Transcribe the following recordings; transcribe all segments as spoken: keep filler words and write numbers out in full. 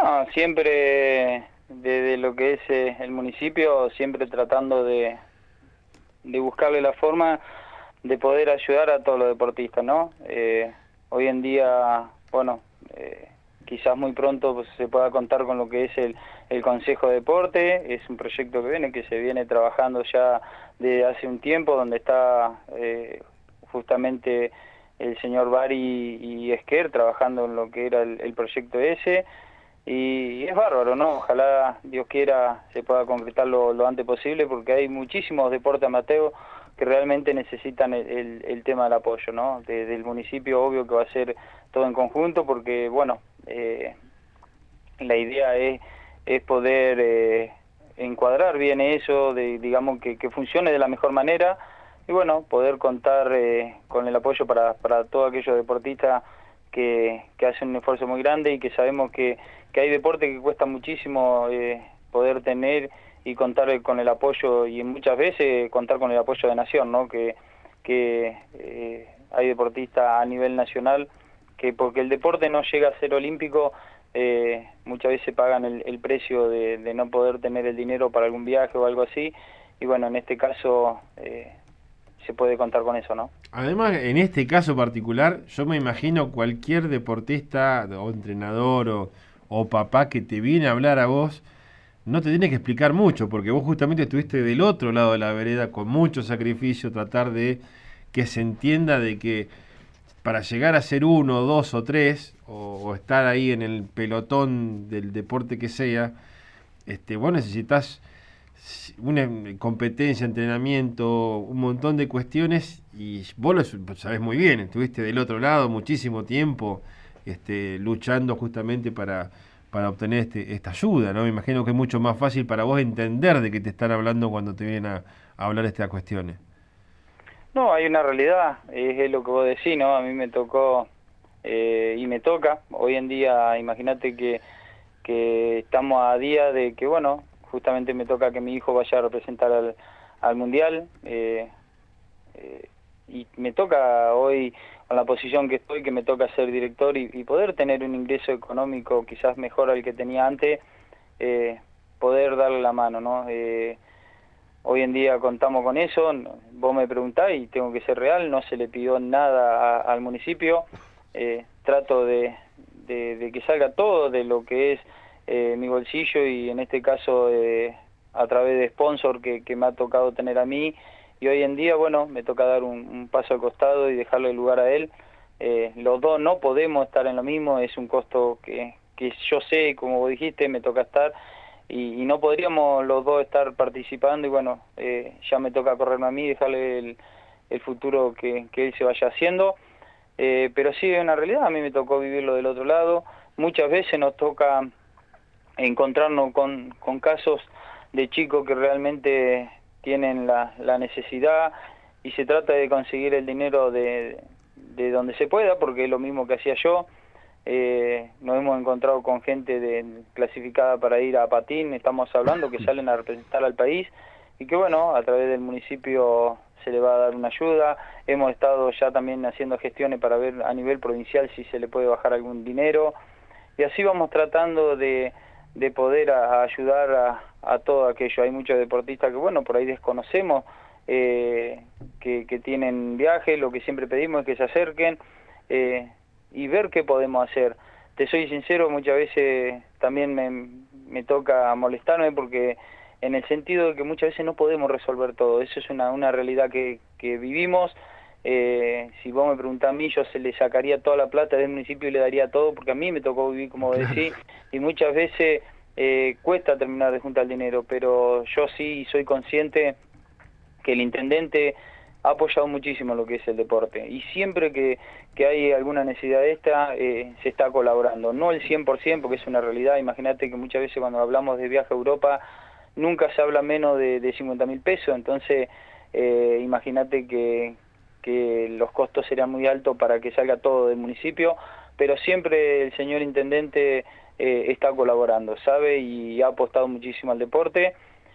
No, siempre desde lo que es eh, el municipio, siempre tratando de, de buscarle la forma de poder ayudar a todos los deportistas, ¿no? Eh, hoy en día, bueno, eh, quizás muy pronto pues, se pueda contar con lo que es el, el Consejo de Deporte. Es un proyecto que viene, que se viene trabajando ya desde hace un tiempo, donde está eh, justamente el señor Bari y Esquer trabajando en lo que era el, el proyecto ese. Y es bárbaro, ¿no? Ojalá, Dios quiera, se pueda concretar lo, lo antes posible, porque hay muchísimos deportes amateur que realmente necesitan el, el, el tema del apoyo, ¿no? Desde el municipio, obvio que va a ser todo en conjunto, porque, bueno, eh, la idea es, es poder eh, encuadrar bien eso, de, digamos, que, que funcione de la mejor manera, y bueno, poder contar eh, con el apoyo para, para todos aquellos deportistas que, que hacen un esfuerzo muy grande y que sabemos que, que hay deportes que cuesta muchísimo eh, poder tener y contar con el apoyo, y muchas veces contar con el apoyo de Nación, ¿no? Que, que eh, hay deportistas a nivel nacional que porque el deporte no llega a ser olímpico, eh, muchas veces pagan el, el precio de, de no poder tener el dinero para algún viaje o algo así, y bueno, en este caso eh, se puede contar con eso, ¿no? Además, en este caso particular, yo me imagino cualquier deportista o entrenador o, o papá que te viene a hablar a vos, no te tiene que explicar mucho, porque vos justamente estuviste del otro lado de la vereda con mucho sacrificio, tratar de que se entienda de que para llegar a ser uno, dos o tres, o, o estar ahí en el pelotón del deporte que sea, este, vos necesitas una competencia, entrenamiento, un montón de cuestiones y vos lo sabés muy bien, estuviste del otro lado muchísimo tiempo este, luchando justamente para, para obtener este, esta ayuda, ¿no? Me imagino que es mucho más fácil para vos entender de qué te están hablando cuando te vienen a, a hablar estas cuestiones. No, hay una realidad, es, es lo que vos decís, ¿no? A mí me tocó eh, y me toca, hoy en día, imagínate que, que estamos a día de que, bueno, justamente me toca que mi hijo vaya a representar al, al Mundial, eh, eh, y me toca hoy, con la posición que estoy, que me toca ser director y, y poder tener un ingreso económico quizás mejor al que tenía antes, eh, poder darle la mano, ¿no? Eh, hoy en día contamos con eso, vos me preguntás y tengo que ser real, no se le pidió nada a, al municipio, eh, trato de, de, de que salga todo de lo que es eh, mi bolsillo, y en este caso eh, a través de sponsor que, que me ha tocado tener a mí, y hoy en día, bueno, me toca dar un, un paso al costado y dejarle el lugar a él. Eh, los dos no podemos estar en lo mismo, es un costo que, que yo sé, como vos dijiste, me toca estar, y, y no podríamos los dos estar participando, y bueno, eh, ya me toca correrme a mí, dejarle el, el futuro que, que él se vaya haciendo, eh, pero sí es una realidad, a mí me tocó vivirlo del otro lado, muchas veces nos toca encontrarnos con, con casos de chicos que realmente tienen la, la necesidad, y se trata de conseguir el dinero de, de donde se pueda, porque es lo mismo que hacía yo. Eh, nos hemos encontrado con gente de, clasificada para ir a patín, estamos hablando, que salen a representar al país, y que bueno, a través del municipio se le va a dar una ayuda. Hemos estado ya también haciendo gestiones para ver a nivel provincial si se le puede bajar algún dinero, y así vamos tratando de, de poder a, a ayudar a, a todo aquello. Hay muchos deportistas que, bueno, por ahí desconocemos, eh, que, que tienen viajes, lo que siempre pedimos es que se acerquen, eh, y ver qué podemos hacer. Te soy sincero, muchas veces también me, me toca molestarme, porque en el sentido de que muchas veces no podemos resolver todo, eso es una, una realidad que, que vivimos. Eh, si vos me preguntás a mí, yo se le sacaría toda la plata del municipio y le daría todo, porque a mí me tocó vivir, como Claro. decís, y muchas veces eh, cuesta terminar de juntar el dinero, pero yo sí soy consciente que el intendente ha apoyado muchísimo lo que es el deporte, y siempre que, que hay alguna necesidad de esta, eh, se está colaborando, no el cien por ciento, porque es una realidad. Imagínate que muchas veces cuando hablamos de viaje a Europa, nunca se habla menos de, de cincuenta mil pesos, entonces eh, imagínate que, que los costos serían muy altos para que salga todo del municipio, pero siempre el señor intendente eh, está colaborando, sabe, y ha apostado muchísimo al deporte,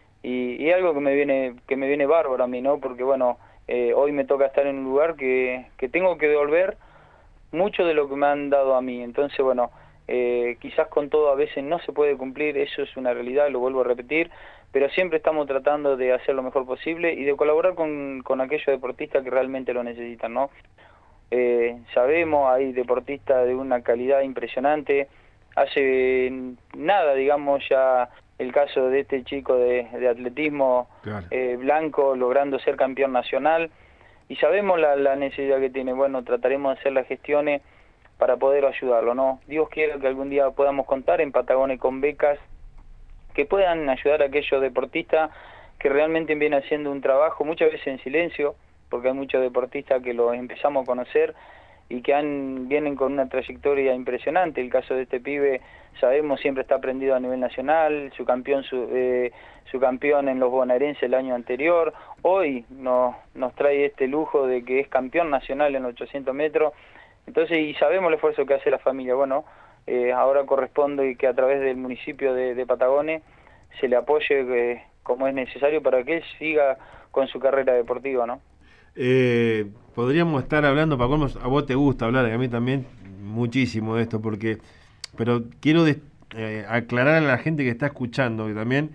y, y algo que me viene que me viene bárbaro a mí, ¿no? Porque bueno, eh, hoy me toca estar en un lugar que, que tengo que devolver mucho de lo que me han dado a mí, entonces bueno, eh, quizás con todo a veces no se puede cumplir, eso es una realidad, lo vuelvo a repetir, pero siempre estamos tratando de hacer lo mejor posible y de colaborar con, con aquellos deportistas que realmente lo necesitan, ¿no? Eh, sabemos, hay deportistas de una calidad impresionante, hace nada, digamos, ya el caso de este chico de, de atletismo, claro. eh, Blanco, logrando ser campeón nacional, y sabemos la, la necesidad que tiene. Bueno, trataremos de hacer las gestiones para poder ayudarlo, ¿no? Dios quiera que algún día podamos contar en Patagones con becas que puedan ayudar a aquellos deportistas que realmente vienen haciendo un trabajo, muchas veces en silencio, porque hay muchos deportistas que los empezamos a conocer y que han vienen con una trayectoria impresionante. El caso de este pibe, sabemos, siempre está aprendido a nivel nacional, su campeón su, eh, su campeón en los bonaerenses el año anterior, hoy nos, nos trae este lujo de que es campeón nacional en los ochocientos metros, entonces, y sabemos el esfuerzo que hace la familia. Bueno, eh, ahora corresponde que a través del municipio de, de Patagones se le apoye eh, como es necesario para que él siga con su carrera deportiva, ¿no? Eh, podríamos estar hablando, Paco, a vos te gusta hablar, y a mí también muchísimo de esto, porque, pero quiero de, eh, aclarar a la gente que está escuchando que también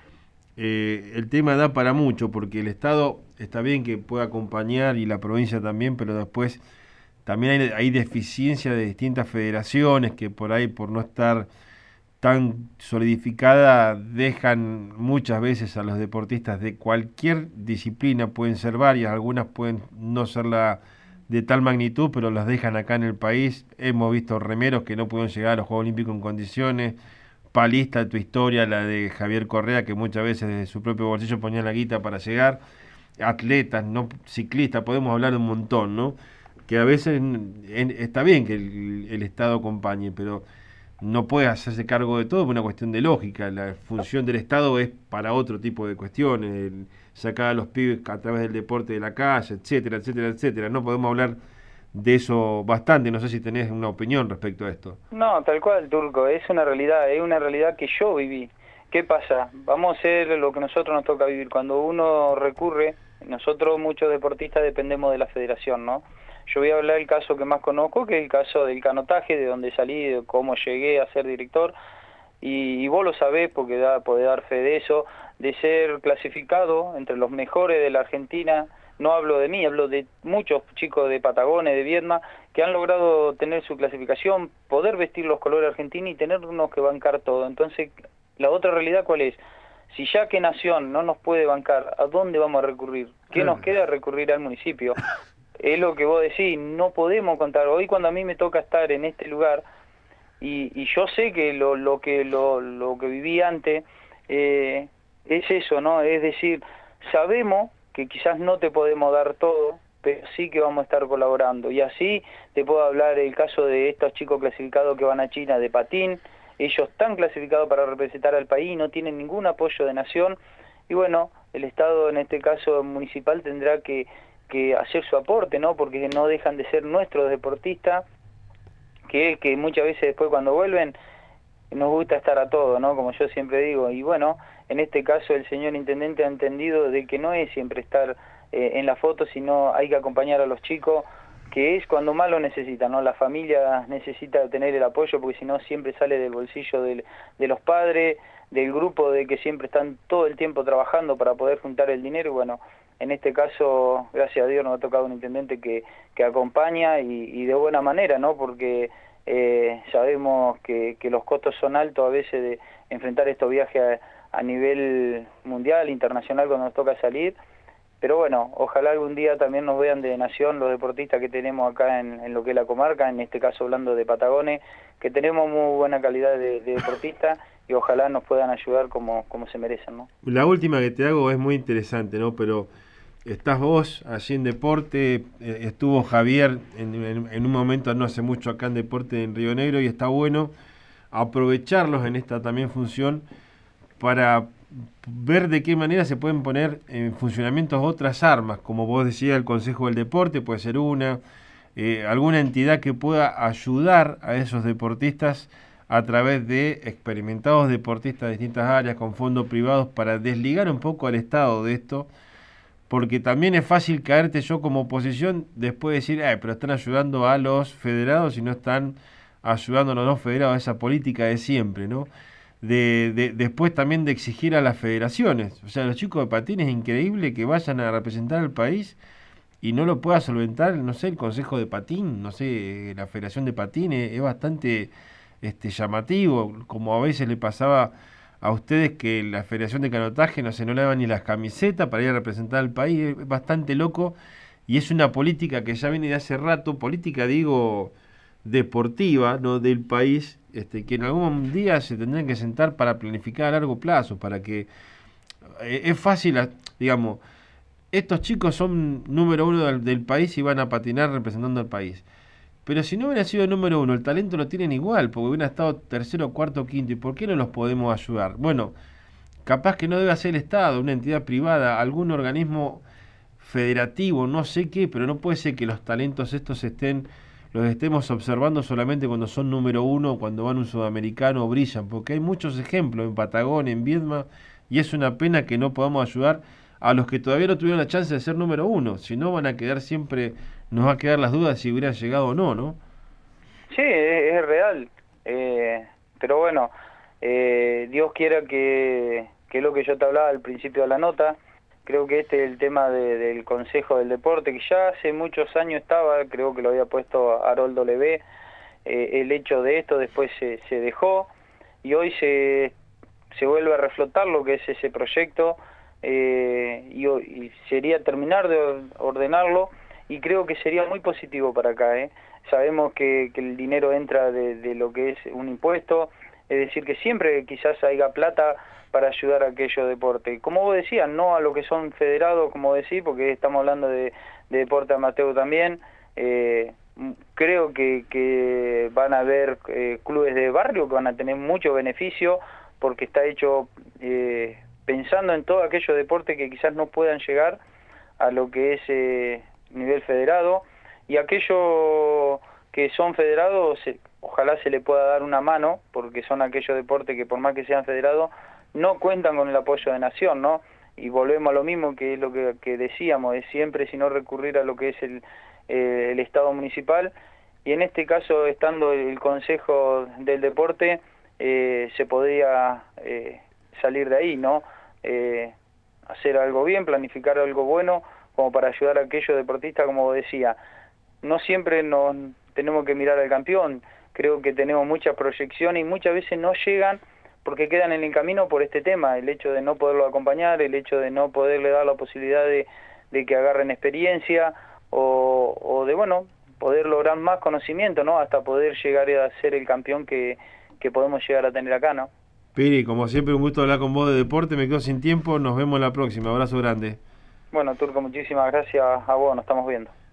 eh, el tema da para mucho, porque el Estado está bien que pueda acompañar y la provincia también, pero después también hay, hay deficiencia de distintas federaciones que por ahí, por no estar tan solidificada, dejan muchas veces a los deportistas de cualquier disciplina, pueden ser varias, algunas pueden no ser la de tal magnitud, pero las dejan acá en el país. Hemos visto remeros que no pudieron llegar a los Juegos Olímpicos en condiciones, palista, tu historia, la de Javier Correa, que muchas veces desde su propio bolsillo ponía la guita para llegar, atletas, no ciclistas, podemos hablar de un montón, ¿no? Que a veces en, en, está bien que el, el Estado acompañe, pero no puede hacerse cargo de todo por una cuestión de lógica. La función del Estado es para otro tipo de cuestiones, el sacar a los pibes a través del deporte de la calle, etcétera, etcétera, etcétera. No podemos hablar de eso bastante. No sé si tenés una opinión respecto a esto. No, tal cual, Turco, es una realidad, es una realidad que yo viví. ¿Qué pasa? Vamos a hacer lo que nosotros nos toca vivir. Cuando uno recurre, nosotros muchos deportistas dependemos de la federación, ¿no? Yo voy a hablar del caso que más conozco, que es el caso del canotaje, de donde salí, de cómo llegué a ser director, y, y vos lo sabés porque da, podés dar fe de eso, de ser clasificado entre los mejores de la Argentina. No hablo de mí, hablo de muchos chicos de Patagones, de Viedma, que han logrado tener su clasificación, poder vestir los colores argentinos y tenernos que bancar todo. Entonces, la otra realidad, ¿cuál es? Si ya que Nación no nos puede bancar, ¿a dónde vamos a recurrir? ¿Qué nos queda? Recurrir al municipio. Es lo que vos decís, no podemos contar. Hoy cuando a mí me toca estar en este lugar, y, y yo sé que lo, lo que lo, lo que viví antes, eh, es eso, ¿no? Es decir, sabemos que quizás no te podemos dar todo, pero sí que vamos a estar colaborando. Y así te puedo hablar el caso de estos chicos clasificados que van a China de patín. Ellos están clasificados para representar al país, no tienen ningún apoyo de Nación, y bueno, el Estado, en este caso municipal, tendrá que que hacer su aporte, ¿no? Porque no dejan de ser nuestros deportistas, que, que muchas veces después cuando vuelven nos gusta estar a todo, ¿no? Como yo siempre digo, y bueno, en este caso el señor intendente ha entendido de que no es siempre estar eh, en la foto, sino hay que acompañar a los chicos, que es cuando más lo necesitan, ¿no? La familia necesita tener el apoyo, porque si no siempre sale del bolsillo del, de los padres, del grupo de que siempre están todo el tiempo trabajando para poder juntar el dinero, y bueno, en este caso, gracias a Dios, nos ha tocado un intendente que, que acompaña y, y de buena manera, ¿no? Porque eh, sabemos que, que los costos son altos a veces de enfrentar estos viajes a, a nivel mundial, internacional, cuando nos toca salir. Pero bueno, ojalá algún día también nos vean de Nación los deportistas que tenemos acá en, en lo que es la comarca, en este caso hablando de Patagones, que tenemos muy buena calidad de, de deportistas y ojalá nos puedan ayudar como, como se merecen, ¿no? La última que te hago es muy interesante, ¿no? Pero estás vos allí en deporte, eh, estuvo Javier en, en, en un momento no hace mucho acá en deporte en Río Negro, y está bueno aprovecharlos en esta también función para ver de qué manera se pueden poner en funcionamiento otras armas, como vos decías, el Consejo del Deporte puede ser una, eh, alguna entidad que pueda ayudar a esos deportistas a través de experimentados deportistas de distintas áreas con fondos privados, para desligar un poco al Estado de esto, porque también es fácil caerte yo como oposición después de decir, eh, pero están ayudando a los federados y no están ayudando a los no federados a esa política de siempre, ¿no? De, de, después también de exigir a las federaciones. O sea, los chicos de patines es increíble que vayan a representar al país y no lo pueda solventar, no sé, el Consejo de Patín, no sé, la Federación de Patines, es bastante este, llamativo, como a veces le pasaba a ustedes que la Federación de Canotaje, no sé, no le daban ni las camisetas para ir a representar al país, es bastante loco, y es una política que ya viene de hace rato, política digo deportiva, ¿no?, del país, este, que en algún día se tendrán que sentar para planificar a largo plazo, para que eh, es fácil, digamos, estos chicos son número uno del, del país y van a patinar representando al país. Pero si no hubiera sido el número uno, el talento lo tienen igual, porque hubieran estado tercero, cuarto, quinto. ¿Y por qué no los podemos ayudar? Bueno, capaz que no debe ser el Estado, una entidad privada, algún organismo federativo, no sé qué, pero no puede ser que los talentos estos estén, los estemos observando solamente cuando son número uno, cuando van un sudamericano o brillan, porque hay muchos ejemplos en Patagonia, en Viedma, y es una pena que no podamos ayudar a los que todavía no tuvieron la chance de ser número uno, si no van a quedar siempre, nos va a quedar las dudas si hubieran llegado o no, ¿no? Sí, es, es real, eh, pero bueno, eh, Dios quiera que, que lo que yo te hablaba al principio de la nota, creo que este es el tema de, del Consejo del Deporte, que ya hace muchos años estaba, creo que lo había puesto Haroldo Levé, eh, el hecho de esto después se, se dejó, y hoy se, se vuelve a reflotar lo que es ese proyecto, eh, y, y sería terminar de ordenarlo, y creo que sería muy positivo para acá, ¿eh? Sabemos que, que el dinero entra de, de lo que es un impuesto, es decir, que siempre quizás haya plata para ayudar a aquellos deportes. Como vos decías, no a lo que son federados, como decís, porque estamos hablando de, de deporte amateur también. Eh, creo que, que van a haber eh, clubes de barrio que van a tener mucho beneficio, porque está hecho eh, pensando en todos aquellos deportes que quizás no puedan llegar a lo que es eh, nivel federado, y aquellos que son federados, se, ojalá se le pueda dar una mano, porque son aquellos deportes que por más que sean federados, no cuentan con el apoyo de Nación, ¿no? Y volvemos a lo mismo que es lo que, que decíamos, es siempre sino recurrir a lo que es el, eh, el Estado municipal, y en este caso, estando el Consejo del Deporte, eh, se podría eh, salir de ahí, ¿no? Eh, hacer algo bien, planificar algo bueno, como para ayudar a aquellos deportistas, como decía. No siempre nos tenemos que mirar al campeón, creo que tenemos muchas proyecciones y muchas veces no llegan porque quedan en el camino por este tema, el hecho de no poderlo acompañar, el hecho de no poderle dar la posibilidad de, de que agarren experiencia o, o de, bueno, poder lograr más conocimiento, ¿no? Hasta poder llegar a ser el campeón que, que podemos llegar a tener acá, ¿no? Piri, como siempre, un gusto hablar con vos de deporte, me quedo sin tiempo, nos vemos la próxima, abrazo grande. Bueno, Turco, muchísimas gracias a vos, nos estamos viendo.